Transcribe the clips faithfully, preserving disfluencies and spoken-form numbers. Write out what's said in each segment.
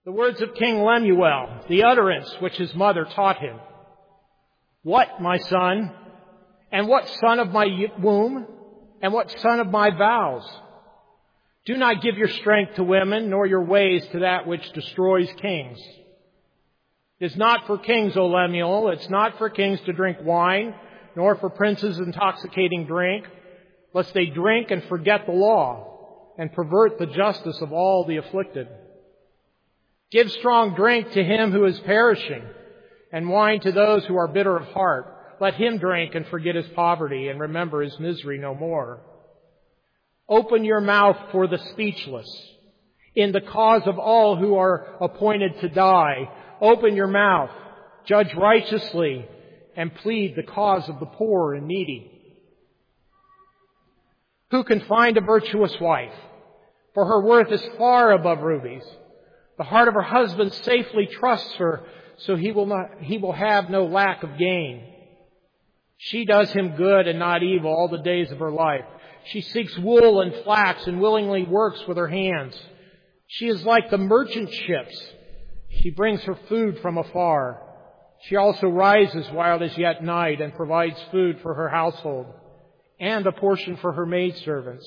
The words of King Lemuel, the utterance which his mother taught him. What, my son? And what son of my womb? And what son of my vows? Do not give your strength to women, nor your ways to that which destroys kings. It is not for kings, O Lemuel, it's not for kings to drink wine, nor for princes intoxicating drink, lest they drink and forget the law, and pervert the justice of all the afflicted. Give strong drink to him who is perishing, and wine to those who are bitter of heart. Let him drink and forget his poverty, and remember his misery no more. Open your mouth for the speechless, in the cause of all who are appointed to die. Open your mouth, judge righteously, and plead the cause of the poor and needy. Who can find a virtuous wife? For her worth is far above rubies. The heart of her husband safely trusts her, so he will not, he will have no lack of gain. She does him good and not evil all the days of her life. She seeks wool and flax and willingly works with her hands. She is like the merchant ships. She brings her food from afar. She also rises while it is yet night and provides food for her household and a portion for her maidservants.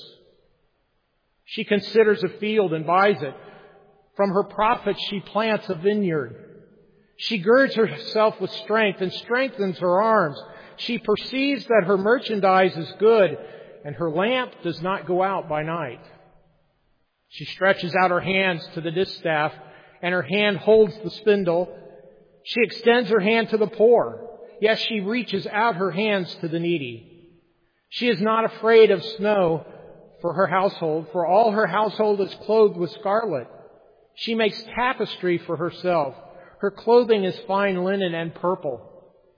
She considers a field and buys it. From her profits she plants a vineyard. She girds herself with strength and strengthens her arms. She perceives that her merchandise is good, and her lamp does not go out by night. She stretches out her hands to the distaff, and her hand holds the spindle. She extends her hand to the poor. Yes, she reaches out her hands to the needy. She is not afraid of snow for her household, for all her household is clothed with scarlet. She makes tapestry for herself. Her clothing is fine linen and purple.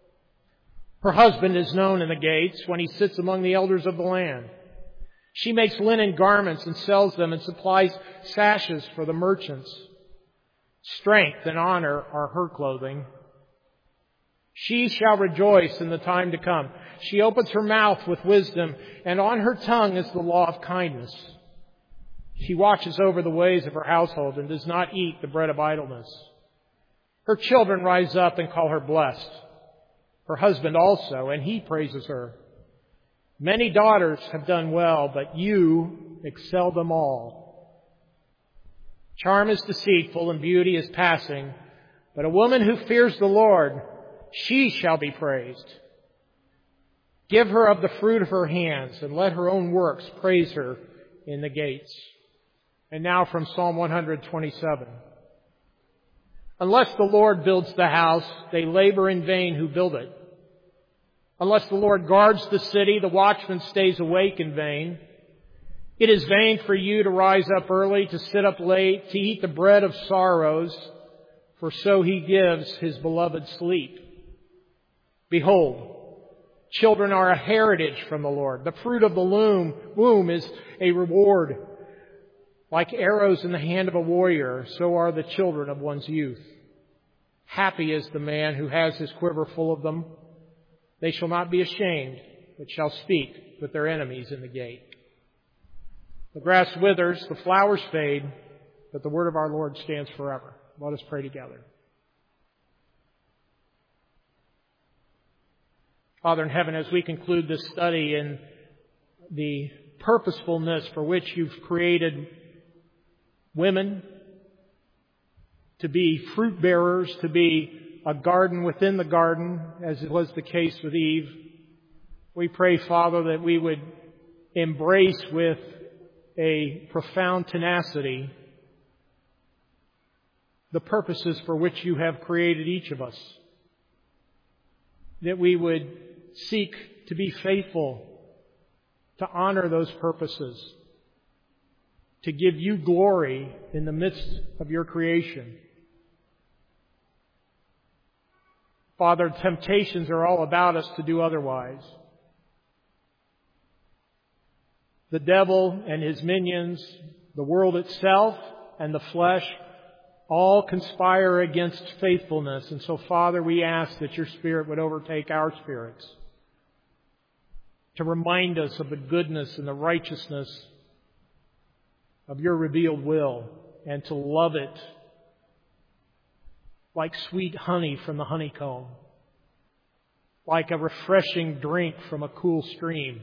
Her husband is known in the gates when he sits among the elders of the land. She makes linen garments and sells them and supplies sashes for the merchants. Strength and honor are her clothing. She shall rejoice in the time to come. She opens her mouth with wisdom, and on her tongue is the law of kindness. She watches over the ways of her household and does not eat the bread of idleness. Her children rise up and call her blessed. Her husband also, and he praises her. Many daughters have done well, but you excel them all. Charm is deceitful and beauty is passing, but a woman who fears the Lord, she shall be praised. Give her of the fruit of her hands, and let her own works praise her in the gates. And now from Psalm one twenty-seven. Unless the Lord builds the house, they labor in vain who build it. Unless the Lord guards the city, the watchman stays awake in vain. It is vain for you to rise up early, to sit up late, to eat the bread of sorrows, for so he gives his beloved sleep. Behold, children are a heritage from the Lord. The fruit of the womb, womb is a reward. Like arrows in the hand of a warrior, so are the children of one's youth. Happy is the man who has his quiver full of them. They shall not be ashamed, but shall speak with their enemies in the gate. The grass withers, the flowers fade, but the word of our Lord stands forever. Let us pray together. Father in heaven, as we conclude this study in the purposefulness for which you've created women to be fruit bearers, to be a garden within the garden, as it was the case with Eve, we pray, Father, that we would embrace with a profound tenacity the purposes for which you have created each of us. That we would seek to be faithful, to honor those purposes, to give you glory in the midst of your creation. Father, temptations are all about us to do otherwise. The devil and his minions, the world itself and the flesh, all conspire against faithfulness. And so, Father, we ask that your Spirit would overtake our spirits to remind us of the goodness and the righteousness of your revealed will, and to love it like sweet honey from the honeycomb, like a refreshing drink from a cool stream.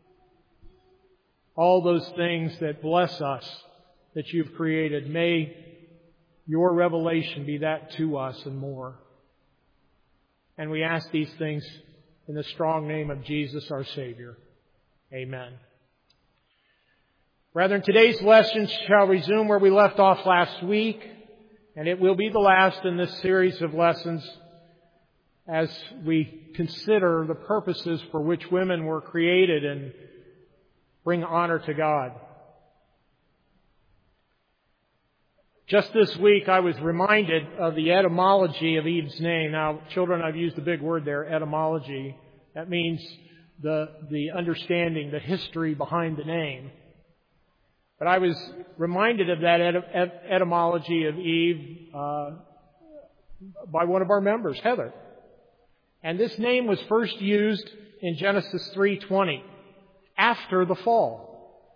All those things that bless us that you've created, may your revelation be that to us and more. And we ask these things in the strong name of Jesus, our Savior. Amen. Brethren, today's lesson shall resume where we left off last week, and it will be the last in this series of lessons as we consider the purposes for which women were created and bring honor to God. Just this week, I was reminded of the etymology of Eve's name. Now, children, I've used a big word there, etymology. That means the, the understanding, the history behind the name. But I was reminded of that et- etymology of Eve uh, by one of our members, Heather. And this name was first used in Genesis three twenty, after the fall.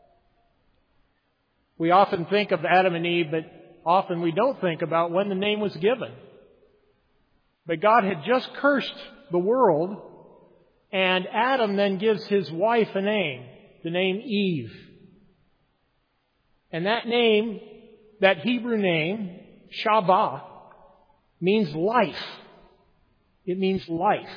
We often think of Adam and Eve, but often we don't think about when the name was given. But God had just cursed the world, and Adam then gives his wife a name, the name Eve. And that name, that Hebrew name, Shavah, means life. It means life.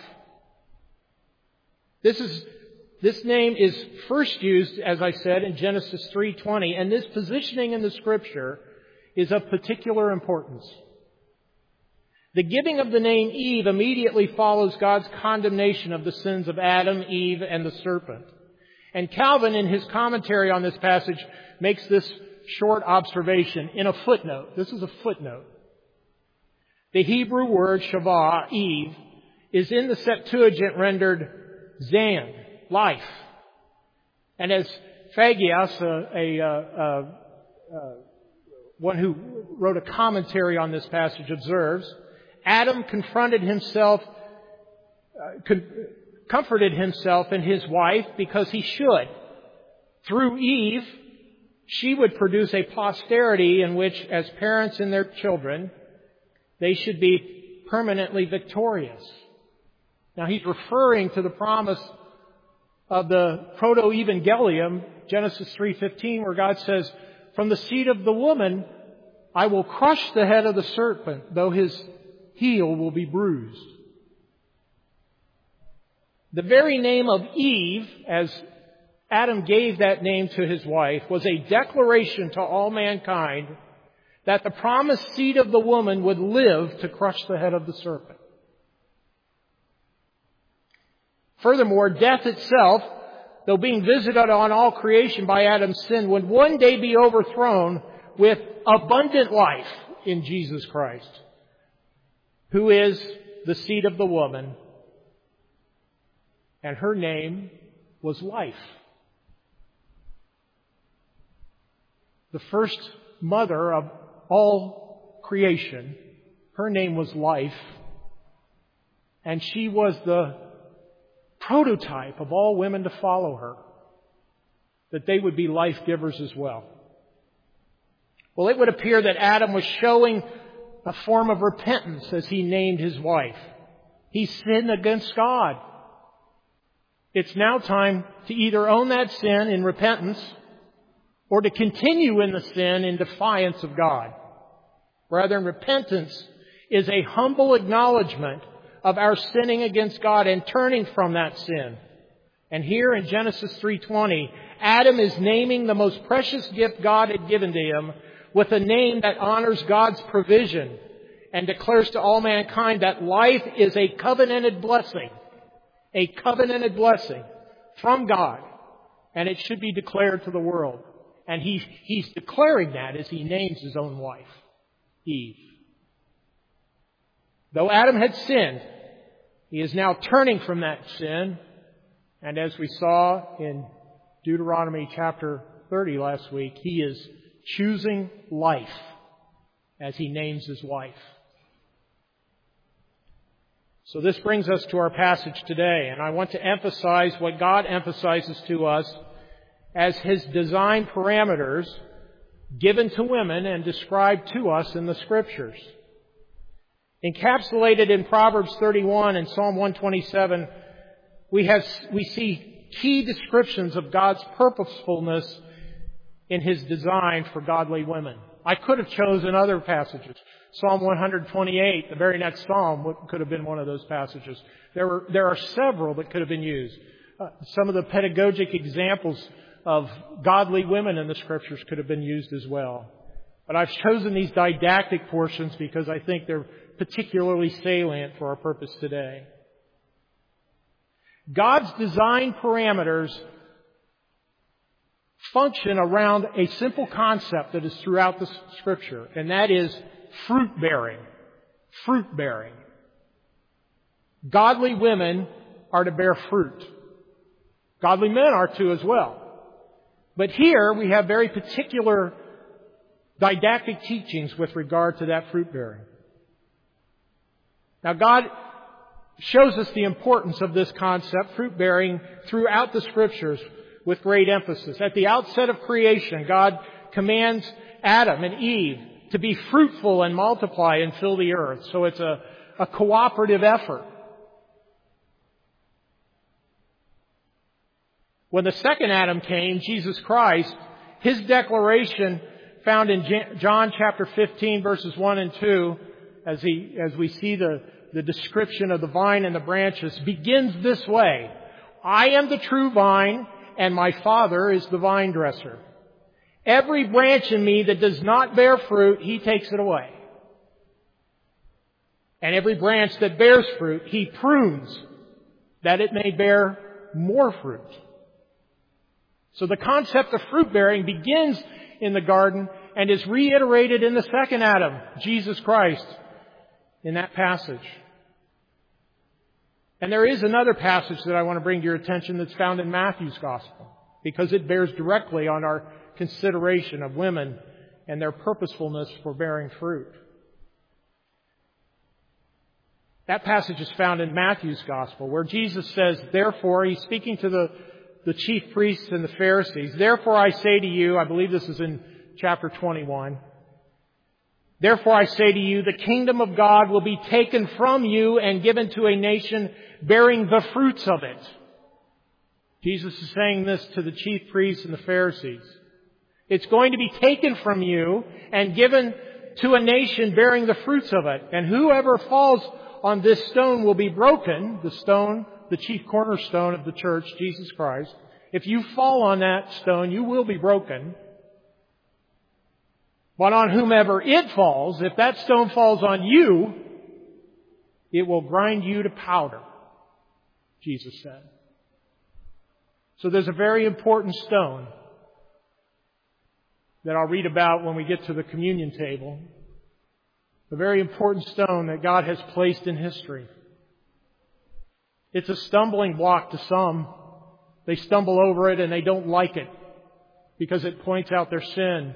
This is This name is first used, as I said, in Genesis three twenty, and this positioning in the Scripture is of particular importance. The giving of the name Eve immediately follows God's condemnation of the sins of Adam, Eve, and the serpent. And Calvin, in his commentary on this passage, makes this short observation in a footnote. This is a footnote. The Hebrew word Shavah, Eve, is in the Septuagint rendered Zan, life. And as Phagias, a, a, a, a, one who wrote a commentary on this passage, observes, Adam confronted himself, uh, con- comforted himself and his wife because he should. Through Eve, she would produce a posterity in which, as parents and their children, they should be permanently victorious. Now, he's referring to the promise of the proto-evangelium, Genesis three fifteen, where God says, "From the seed of the woman, I will crush the head of the serpent, though his heel will be bruised." The very name of Eve, as Adam gave that name to his wife, was a declaration to all mankind that the promised seed of the woman would live to crush the head of the serpent. Furthermore, death itself, though being visited on all creation by Adam's sin, would one day be overthrown with abundant life in Jesus Christ, who is the seed of the woman, and her name was Life. The first mother of all creation, her name was Life, and she was the prototype of all women to follow her, that they would be life givers as well. Well, it would appear that Adam was showing a form of repentance as he named his wife. He sinned against God. It's now time to either own that sin in repentance or to continue in the sin in defiance of God. Brethren, repentance is a humble acknowledgement of our sinning against God and turning from that sin. And here in Genesis three twenty, Adam is naming the most precious gift God had given to him with a name that honors God's provision and declares to all mankind that life is a covenanted blessing, a covenanted blessing from God, and it should be declared to the world. And he, he's declaring that as he names his own wife, Eve. Though Adam had sinned, he is now turning from that sin. And as we saw in Deuteronomy chapter thirty last week, he is choosing life as he names his wife. So this brings us to our passage today, and I want to emphasize what God emphasizes to us as His design parameters given to women and described to us in the Scriptures. Encapsulated in Proverbs thirty-one and Psalm one twenty-seven, we have, we see key descriptions of God's purposefulness in His design for godly women. I could have chosen other passages. Psalm one twenty-eight, the very next psalm, could have been one of those passages. There were, there are several that could have been used. Uh, some of the pedagogic examples of godly women in the Scriptures could have been used as well. But I've chosen these didactic portions because I think they're particularly salient for our purpose today. God's design parameters function around a simple concept that is throughout the Scripture, and that is fruit-bearing. Fruit-bearing. Godly women are to bear fruit. Godly men are too as well. But here we have very particular didactic teachings with regard to that fruit-bearing. Now God shows us the importance of this concept, fruit-bearing, throughout the Scriptures with great emphasis. At the outset of creation, God commands Adam and Eve to be fruitful and multiply and fill the earth. So it's a, a cooperative effort. When the second Adam came, Jesus Christ, His declaration found in John chapter fifteen, verses one and two, as he, as we see the, the description of the vine and the branches, begins this way. I am the true vine, and my Father is the vine dresser. Every branch in me that does not bear fruit, He takes it away. And every branch that bears fruit, He prunes, that it may bear more fruit. So the concept of fruit-bearing begins in the garden and is reiterated in the second Adam, Jesus Christ, in that passage. And there is another passage that I want to bring to your attention that's found in Matthew's Gospel, because it bears directly on our consideration of women and their purposefulness for bearing fruit. That passage is found in Matthew's Gospel, where Jesus says, therefore, He's speaking to the, the chief priests and the Pharisees, therefore I say to you, I believe this is in chapter twenty-one, therefore I say to you, the kingdom of God will be taken from you and given to a nation bearing the fruits of it. Jesus is saying this to the chief priests and the Pharisees. It's going to be taken from you and given to a nation bearing the fruits of it. And whoever falls on this stone will be broken, the stone, the chief cornerstone of the church, Jesus Christ. If you fall on that stone, you will be broken. But on whomever it falls, if that stone falls on you, it will grind you to powder, Jesus said. So there's a very important stone that I'll read about when we get to the communion table. A very important stone that God has placed in history. It's a stumbling block to some. They stumble over it and they don't like it because it points out their sin.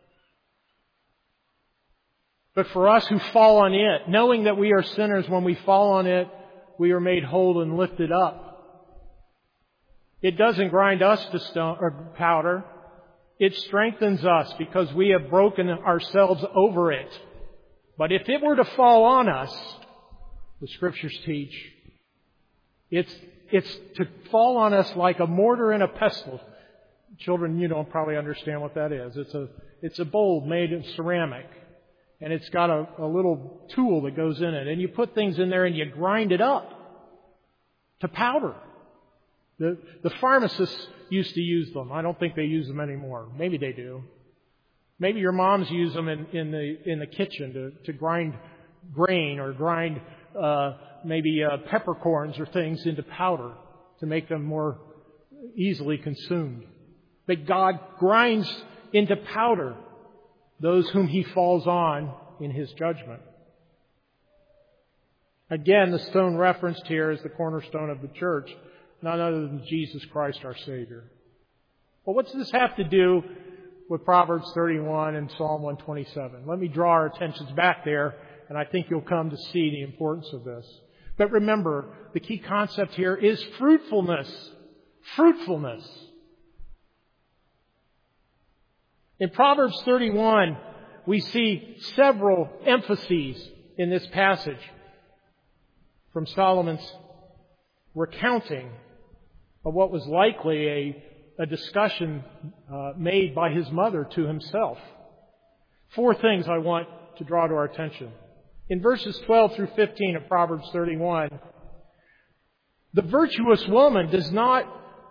But for us who fall on it, knowing that we are sinners, when we fall on it, we are made whole and lifted up. It doesn't grind us to stone or powder. It strengthens us because we have broken ourselves over it. But if it were to fall on us, the Scriptures teach, it's, it's to fall on us like a mortar and a pestle. Children, you don't probably understand what that is. It's a, it's a bowl made of ceramic. And it's got a, a little tool that goes in it. And you put things in there and you grind it up to powder. The, the pharmacists used to use them. I don't think they use them anymore. Maybe they do. Maybe your moms use them in, in the in the kitchen to, to grind grain or grind uh, maybe uh, peppercorns or things into powder to make them more easily consumed. But God grinds into powder those whom He falls on in His judgment. Again, the stone referenced here is the cornerstone of the church, none other than Jesus Christ our Savior. Well, what's this have to do with Proverbs thirty-one and Psalm one twenty-seven? Let me draw our attentions back there, and I think you'll come to see the importance of this. But remember, the key concept here is fruitfulness. Fruitfulness. In Proverbs thirty-one, we see several emphases in this passage from Solomon's recounting of what was likely a, a discussion uh, made by his mother to himself. Four things I want to draw to our attention. In verses twelve through fifteen of Proverbs thirty-one, the virtuous woman does not,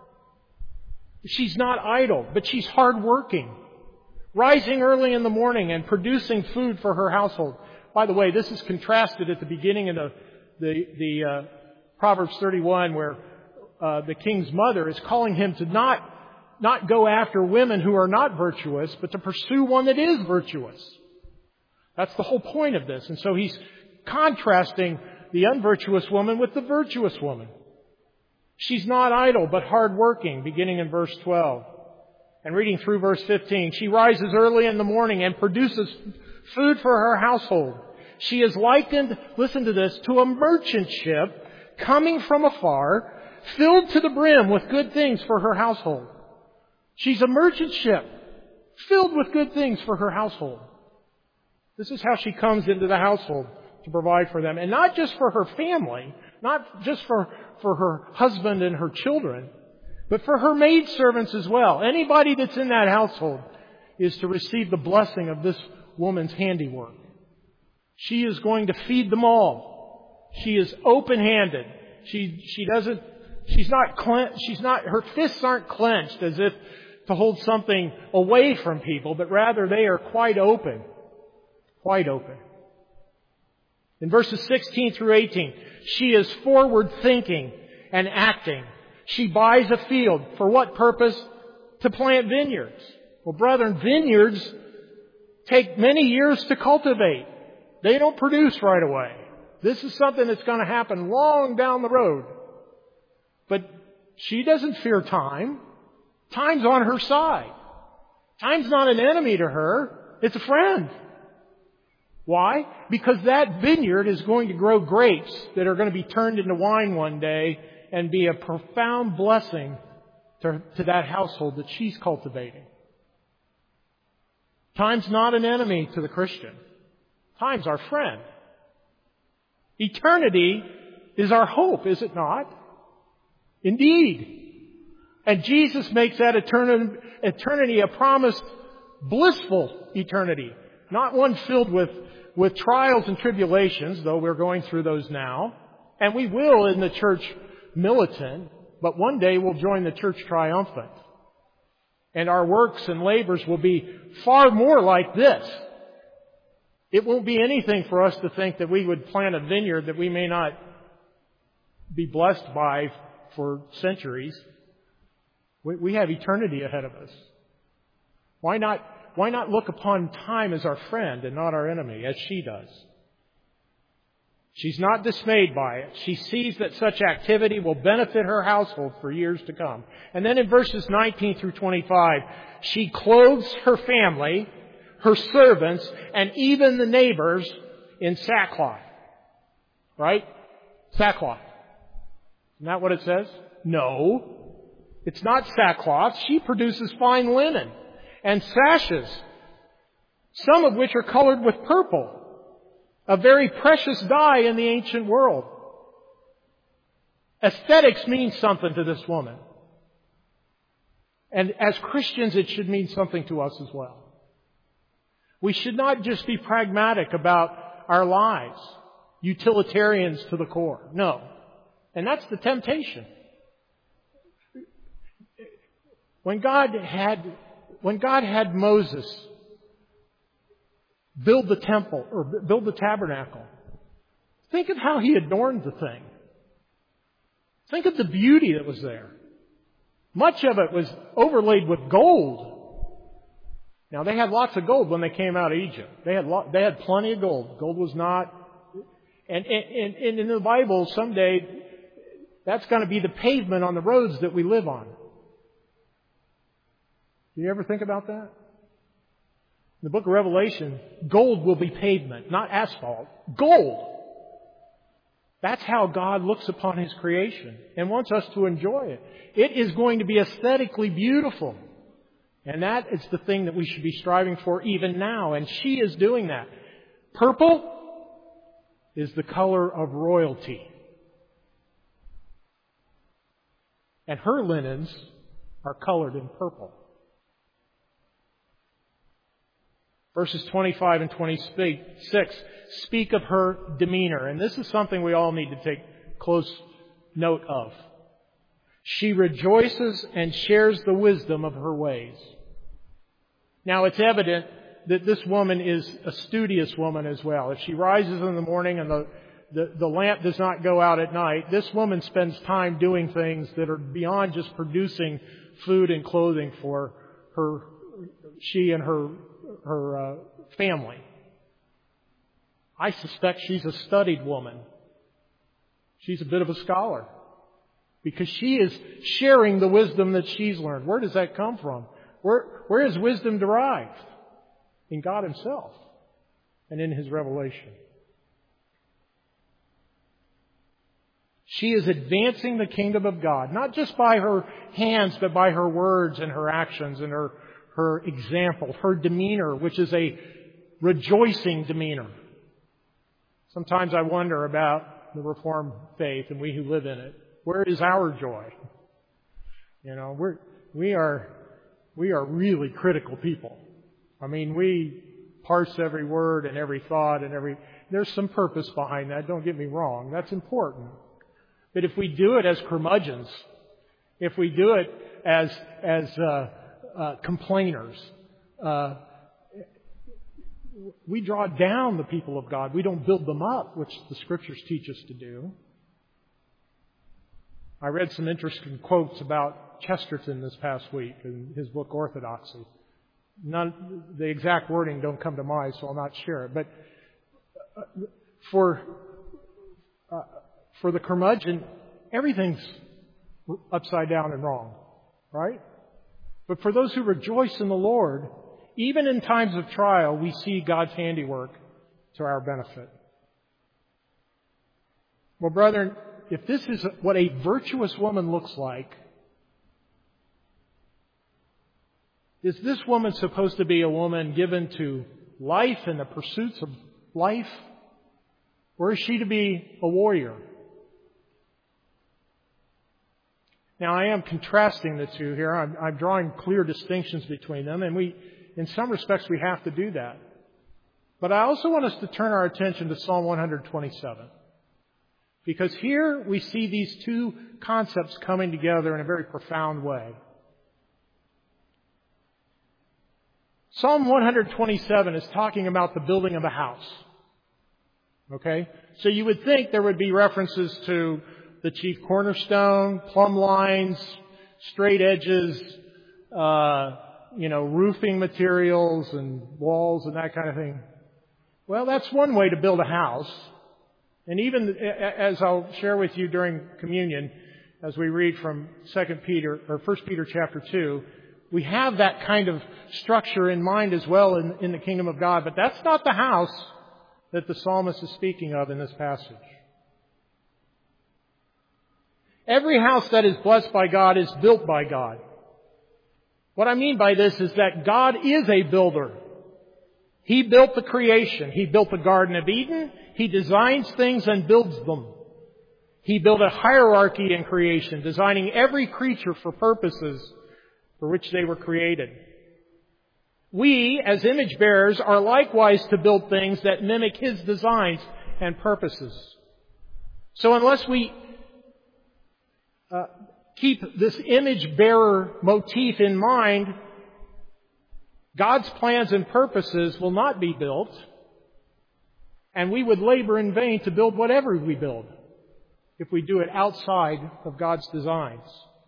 she's not idle, but she's hardworking, rising early in the morning and producing food for her household. By the way, this is contrasted at the beginning of the, the, the uh, Proverbs thirty-one, where uh, the king's mother is calling him to not, not go after women who are not virtuous, but to pursue one that is virtuous. That's the whole point of this. And so he's contrasting the unvirtuous woman with the virtuous woman. She's not idle, but hardworking, beginning in verse twelve. And reading through verse fifteen, she rises early in the morning and produces food for her household. She is likened, listen to this, to a merchant ship coming from afar, filled to the brim with good things for her household. She's a merchant ship, filled with good things for her household. This is how she comes into the household to provide for them. And not just for her family, not just for, for her husband and her children, but for her maidservants as well. Anybody that's in that household is to receive the blessing of this woman's handiwork. She is going to feed them all. She is open-handed. She, she doesn't, she's not clenched, she's not, her fists aren't clenched as if to hold something away from people, but rather they are quite open. Quite open. In verses sixteen through eighteen, she is forward-thinking and acting. She buys a field. For what purpose? To plant vineyards. Well, brethren, vineyards take many years to cultivate. They don't produce right away. This is something that's going to happen long down the road. But she doesn't fear time. Time's on her side. Time's not an enemy to her. It's a friend. Why? Because that vineyard is going to grow grapes that are going to be turned into wine one day and be a profound blessing to, to that household that she's cultivating. Time's not an enemy to the Christian. Time's our friend. Eternity is our hope, is it not? Indeed. And Jesus makes that eternity, eternity a promised blissful eternity. Not one filled with, with trials and tribulations, though we're going through those now. And we will in the church militant, but one day we'll join the church triumphant. And our works and labors will be far more like this. It won't be anything for us to think that we would plant a vineyard that we may not be blessed by for centuries. We, we have eternity ahead of us. Why not Why not look upon time as our friend and not our enemy, as she does? She's not dismayed by it. She sees that such activity will benefit her household for years to come. And then in verses nineteen through twenty-five, she clothes her family, her servants, and even the neighbors in sackcloth. Right? Sackcloth. Isn't that what it says? No. It's not sackcloth. She produces fine linen and sashes, some of which are colored with purple, a very precious dye in the ancient world. Aesthetics means something to this woman. And as Christians, it should mean something to us as well. We should not just be pragmatic about our lives, utilitarians to the core. No. And that's the temptation. When God had, when God had Moses build the temple or build the tabernacle, think of how he adorned the thing. Think of the beauty that was there. Much of it was overlaid with gold. Now, they had lots of gold when they came out of Egypt. They had lo- they had plenty of gold. Gold was not... And, and, and in the Bible, someday, that's going to be the pavement on the roads that we live on. Do you ever think about that? In the book of Revelation, gold will be pavement, not asphalt. Gold! That's how God looks upon His creation and wants us to enjoy it. It is going to be aesthetically beautiful. And that is the thing that we should be striving for even now. And she is doing that. Purple? is the color of royalty. And her linens are colored in purple. Verses twenty-five and twenty-six speak of her demeanor. And this is something we all need to take close note of. She rejoices and shares the wisdom of her ways. Now it's evident that this woman is a studious woman as well. If she rises in the morning and the, the, the lamp does not go out at night, this woman spends time doing things that are beyond just producing food and clothing for her, she and her, her uh, family. I suspect she's a studied woman. She's a bit of a scholar. Because she is sharing the wisdom that she's learned. Where does that come from? Where, where is wisdom derived? In God Himself and in His revelation. She is advancing the kingdom of God, not just by her hands, but by her words and her actions and her, her example, her demeanor, which is a rejoicing demeanor. Sometimes I wonder about the Reformed faith and we who live in it. Where is our joy? You know, we're, we are, we are really critical people. I mean, we parse every word and every thought and every, there's some purpose behind that. Don't get me wrong. That's important. But if we do it as curmudgeons, if we do it as, as, uh, uh, complainers, uh, we draw down the people of God. We don't build them up, which the Scriptures teach us to do. I read some interesting quotes about Chesterton this past week in his book Orthodoxy. None, the exact wording don't come to mind, so I'll not share it. But for uh, for the curmudgeon, everything's upside down and wrong, right? But for those who rejoice in the Lord, even in times of trial, we see God's handiwork to our benefit. Well, brethren, if this is what a virtuous woman looks like, is this woman supposed to be a woman given to life and the pursuits of life? Or is she to be a warrior? Now, I am contrasting the two here. I'm, I'm drawing clear distinctions between them, and we, in some respects, we have to do that. But I also want us to turn our attention to Psalm one twenty-seven. Because here we see these two concepts coming together in a very profound way. Psalm one twenty-seven is talking about the building of a house. Okay? So you would think there would be references to the chief cornerstone, plumb lines, straight edges, uh, you know, roofing materials and walls and that kind of thing. Well, that's one way to build a house. And even as I'll share with you during communion, as we read from Second Peter or First Peter chapter two, we have that kind of structure in mind as well in, in the kingdom of God. But that's not the house that the psalmist is speaking of in this passage. Every house that is blessed by God is built by God. What I mean by this is that God is a builder. He built the creation. He built the Garden of Eden. He designs things and builds them. He built a hierarchy in creation, designing every creature for purposes for which they were created. We, as image bearers, are likewise to build things that mimic His designs and purposes. So unless we uh, keep this image bearer motif in mind, God's plans and purposes will not be built, and we would labor in vain to build whatever we build if we do it outside of God's designs.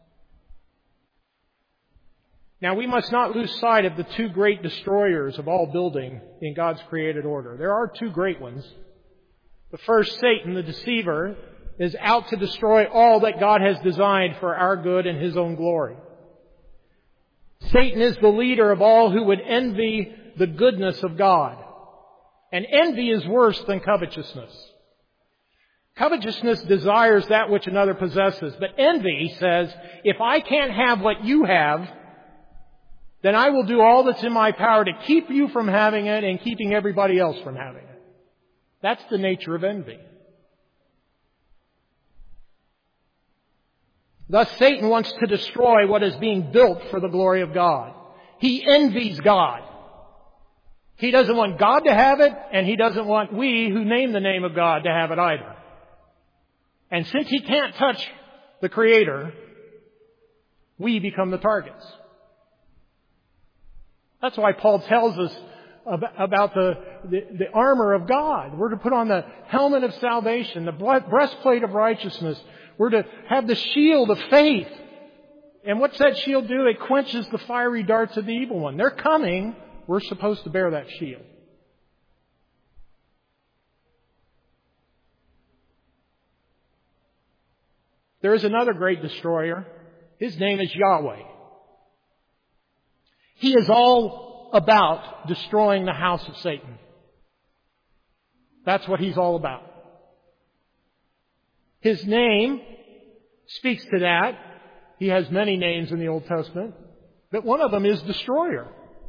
Now, we must not lose sight of the two great destroyers of all building in God's created order. There are two great ones. The first, Satan, the deceiver, is out to destroy all that God has designed for our good and His own glory. Satan is the leader of all who would envy the goodness of God. And envy is worse than covetousness. Covetousness desires that which another possesses. But envy says, if I can't have what you have, then I will do all that's in my power to keep you from having it and keeping everybody else from having it. That's the nature of envy. Thus, Satan wants to destroy what is being built for the glory of God. He envies God. He doesn't want God to have it, and he doesn't want we who name the name of God to have it either. And since he can't touch the Creator, we become the targets. That's why Paul tells us about the, the, the armor of God. We're to put on the helmet of salvation, the breastplate of righteousness. We're to have the shield of faith. And what's that shield do? It quenches the fiery darts of the evil one. They're coming. We're supposed to bear that shield. There is another great destroyer. His name is Yahweh. He is all about destroying the house of Satan. That's what he's all about. His name speaks to that. He has many names in the Old Testament, but one of them is Destroyer.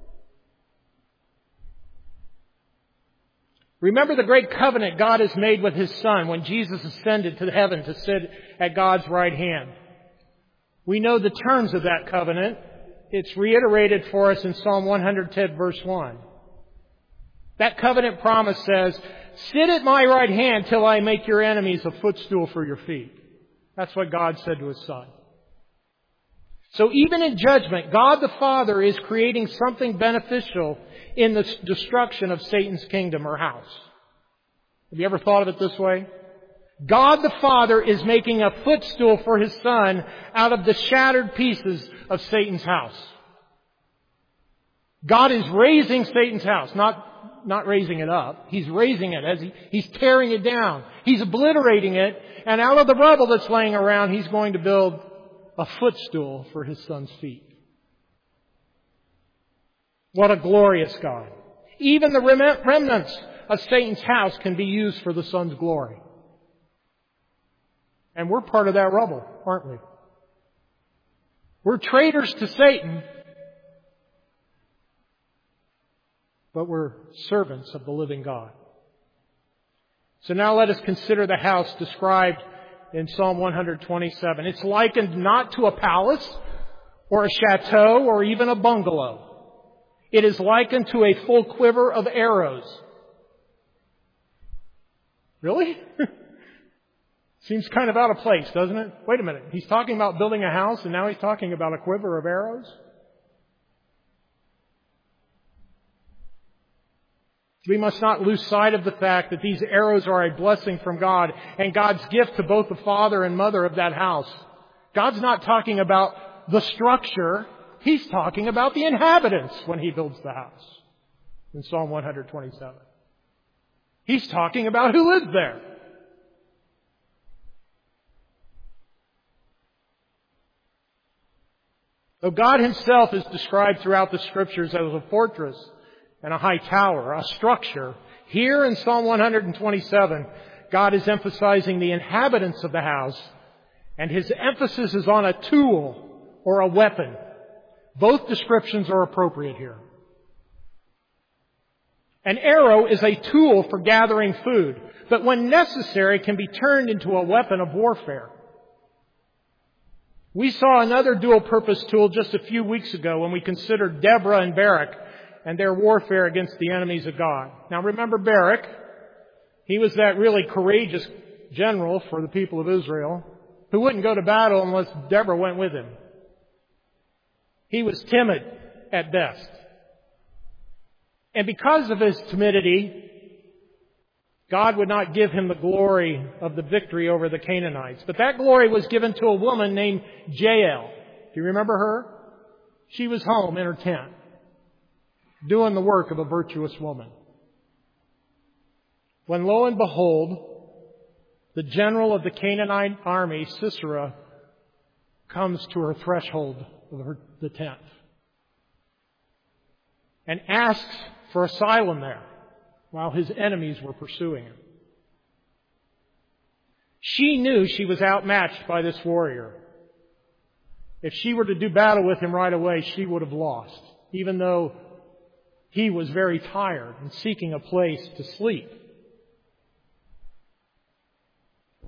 Remember the great covenant God has made with His Son when Jesus ascended to heaven to sit at God's right hand. We know the terms of that covenant. It's reiterated for us in Psalm one hundred ten, verse one. That covenant promise says, "Sit at my right hand till I make your enemies a footstool for your feet." That's what God said to His Son. So even in judgment, God the Father is creating something beneficial in the destruction of Satan's kingdom or house. Have you ever thought of it this way? God the Father is making a footstool for His Son out of the shattered pieces of Satan's house. God is raising Satan's house, not, not raising it up. He's raising it as he, He's tearing it down. He's obliterating it, and out of the rubble that's laying around, He's going to build a footstool for His Son's feet. What a glorious God. Even the remnants of Satan's house can be used for the Son's glory. And we're part of that rubble, aren't we? We're traitors to Satan, but we're servants of the living God. So now let us consider the house described in Psalm one hundred twenty-seven. It's likened not to a palace or a chateau or even a bungalow. It is likened to a full quiver of arrows. Really? Seems kind of out of place, doesn't it? Wait a minute. He's talking about building a house and now he's talking about a quiver of arrows? We must not lose sight of the fact that these arrows are a blessing from God and God's gift to both the father and mother of that house. God's not talking about the structure. He's talking about the inhabitants when He builds the house in Psalm one hundred twenty-seven. He's talking about who lives there. Though God Himself is described throughout the Scriptures as a fortress and a high tower, a structure, here in Psalm one hundred twenty-seven, God is emphasizing the inhabitants of the house, and His emphasis is on a tool or a weapon. Both descriptions are appropriate here. An arrow is a tool for gathering food, but when necessary can be turned into a weapon of warfare. We saw another dual-purpose tool just a few weeks ago when we considered Deborah and Barak and their warfare against the enemies of God. Now remember Barak. He was that really courageous general for the people of Israel who wouldn't go to battle unless Deborah went with him. He was timid at best. And because of his timidity, God would not give him the glory of the victory over the Canaanites. But that glory was given to a woman named Jael. Do you remember her? She was home in her tent, doing the work of a virtuous woman. When lo and behold, the general of the Canaanite army, Sisera, comes to her threshold of her, the tent and asks for asylum there while his enemies were pursuing him. She knew she was outmatched by this warrior. If she were to do battle with him right away, she would have lost, even though he was very tired and seeking a place to sleep.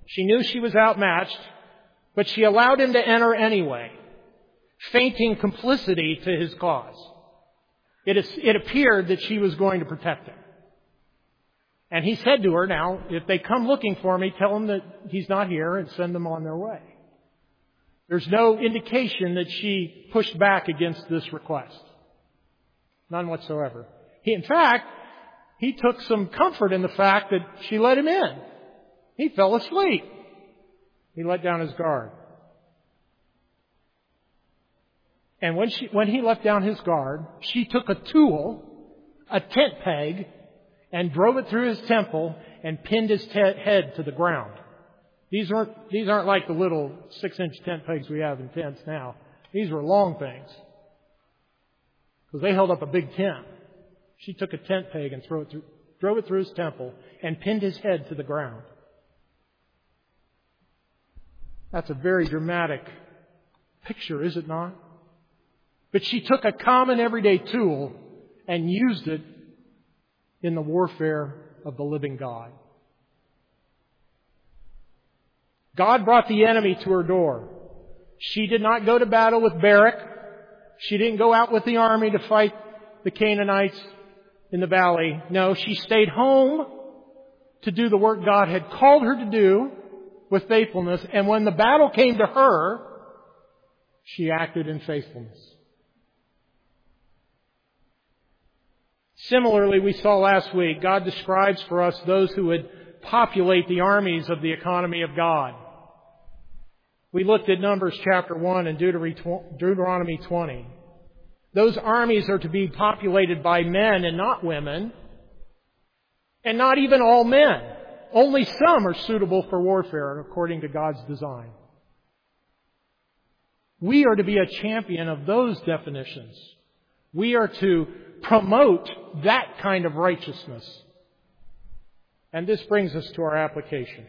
She knew she was outmatched, but she allowed him to enter anyway, feigning complicity to his cause. It, is, it appeared that she was going to protect him. And he said to her, now, if they come looking for me, tell them that he's not here and send them on their way. There's no indication that she pushed back against this request. None whatsoever. He, in fact, he took some comfort in the fact that she let him in. He fell asleep. He let down his guard. And when she, when he let down his guard, she took a tool, a tent peg, and drove it through his temple and pinned his te- head to the ground. These aren't, these aren't like the little six-inch tent pegs we have in tents now. These were long things. Because they held up a big tent. She took a tent peg and threw it through, drove it through his temple and pinned his head to the ground. That's a very dramatic picture, is it not? But she took a common everyday tool and used it in the warfare of the living God. God brought the enemy to her door. She did not go to battle with Barak. She didn't go out with the army to fight the Canaanites in the valley. No, she stayed home to do the work God had called her to do with faithfulness. And when the battle came to her, she acted in faithfulness. Similarly, we saw last week, God describes for us those who would populate the armies of the economy of God. We looked at Numbers chapter one and Deuteronomy twenty. Those armies are to be populated by men and not women, and not even all men. Only some are suitable for warfare according to God's design. We are to be a champion of those definitions. We are to promote that kind of righteousness. And this brings us to our application.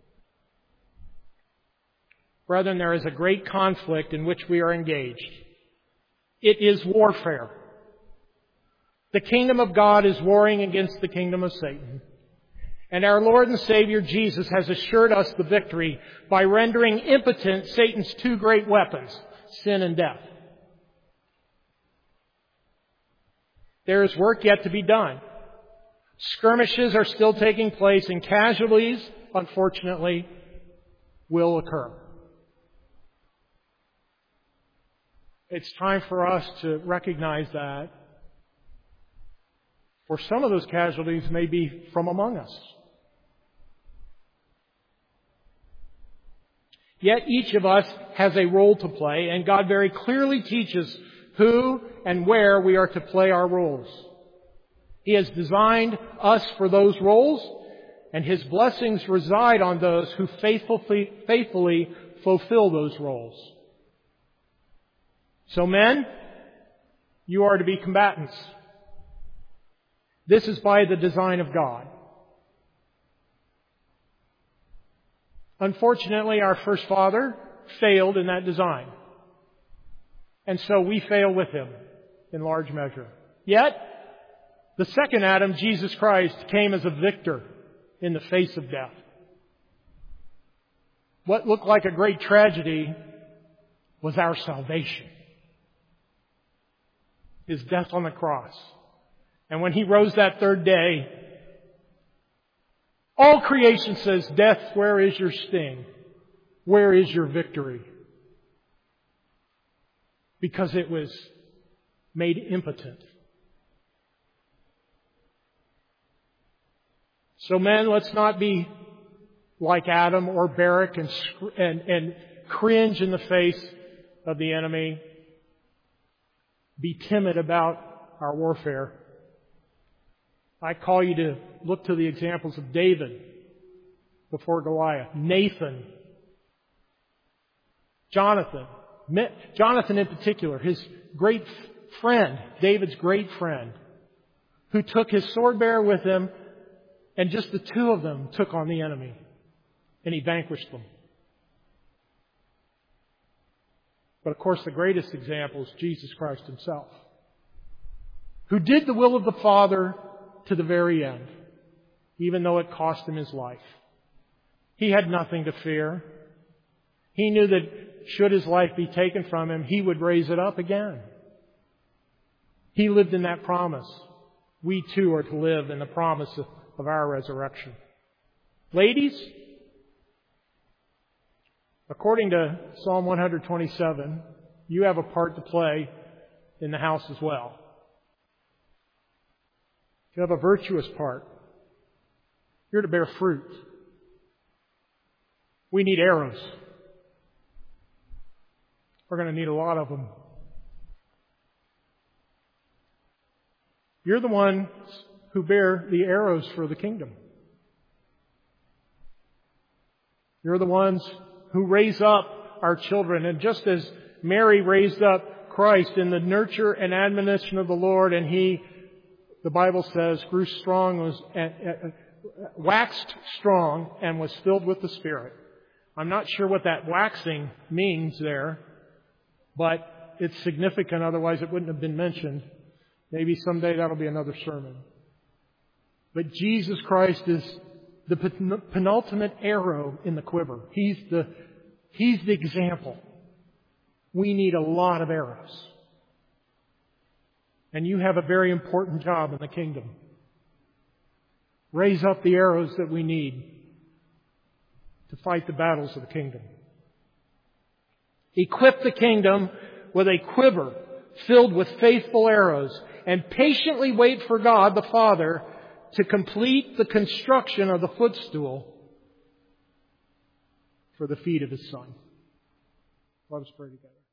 Brethren, there is a great conflict in which we are engaged. It is warfare. The kingdom of God is warring against the kingdom of Satan. And our Lord and Savior Jesus has assured us the victory by rendering impotent Satan's two great weapons, sin and death. There is work yet to be done. Skirmishes are still taking place, and casualties, unfortunately, will occur. It's time for us to recognize that. For some of those casualties may be from among us. Yet each of us has a role to play, and God very clearly teaches who and where we are to play our roles. He has designed us for those roles, and His blessings reside on those who faithfully, faithfully fulfill those roles. So men, you are to be combatants. This is by the design of God. Unfortunately, our first father failed in that design. And so we fail with him in large measure. Yet, the second Adam, Jesus Christ, came as a victor in the face of death. What looked like a great tragedy was our salvation. His death on the cross. And when He rose that third day, all creation says, "Death, where is your sting? Where is your victory?" Because it was made impotent. So men, let's not be like Adam or Barak and, and, and cringe in the face of the enemy. Be timid about our warfare. I call you to look to the examples of David before Goliath, Nathan, Jonathan, Jonathan in particular, his great friend, David's great friend, who took his sword bearer with him, and just the two of them took on the enemy, and he vanquished them. But of course, the greatest example is Jesus Christ Himself, who did the will of the Father to the very end, even though it cost Him His life. He had nothing to fear. He knew that should his life be taken from him, He would raise it up again. He lived in that promise. We too are to live in the promise of, of our resurrection. Ladies, according to Psalm one twenty-seven, you have a part to play in the house as well. You have a virtuous part. You're to bear fruit. We need arrows. We're going to need a lot of them. You're the ones who bear the arrows for the kingdom. You're the ones who raise up our children. And just as Mary raised up Christ in the nurture and admonition of the Lord, and He, the Bible says, grew strong, was uh, waxed strong, and was filled with the Spirit. I'm not sure what that waxing means there, but it's significant, otherwise it wouldn't have been mentioned. Maybe someday that'll be another sermon. But Jesus Christ is the penultimate arrow in the quiver. He's the, He's the example. We need a lot of arrows. And you have a very important job in the kingdom. Raise up the arrows that we need to fight the battles of the kingdom. Equip the kingdom with a quiver filled with faithful arrows, and patiently wait for God the Father to complete the construction of the footstool for the feet of His Son. Let us pray together.